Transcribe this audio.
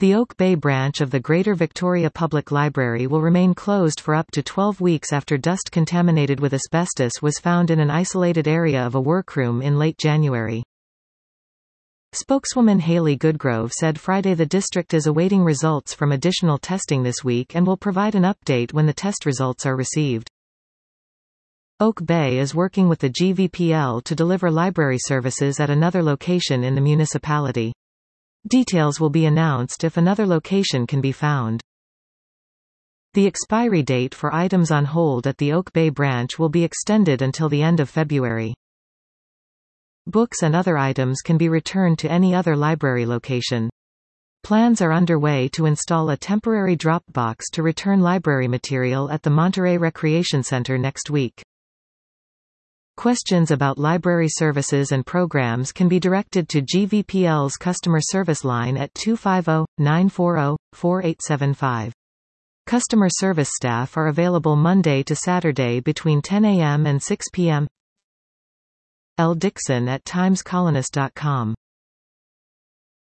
The Oak Bay branch of the Greater Victoria Public Library will remain closed for up to 12 weeks after dust contaminated with asbestos was found in an isolated area of a workroom in late January. Spokeswoman Hayley Goodgrove said Friday the district is awaiting results from additional testing this week and will provide an update when the test results are received. Oak Bay is working with the GVPL to deliver library services at another location in the municipality. Details will be announced if another location can be found. The expiry date for items on hold at the Oak Bay branch will be extended until the end of February. Books and other items can be returned to any other library location. Plans are underway to install a temporary drop box to return library material at the Monterey Recreation Center next week. Questions about library services and programs can be directed to GVPL's customer service line at 250-940-4875. Customer service staff are available Monday to Saturday between 10 a.m. and 6 p.m. L. Dixon at timescolonist.com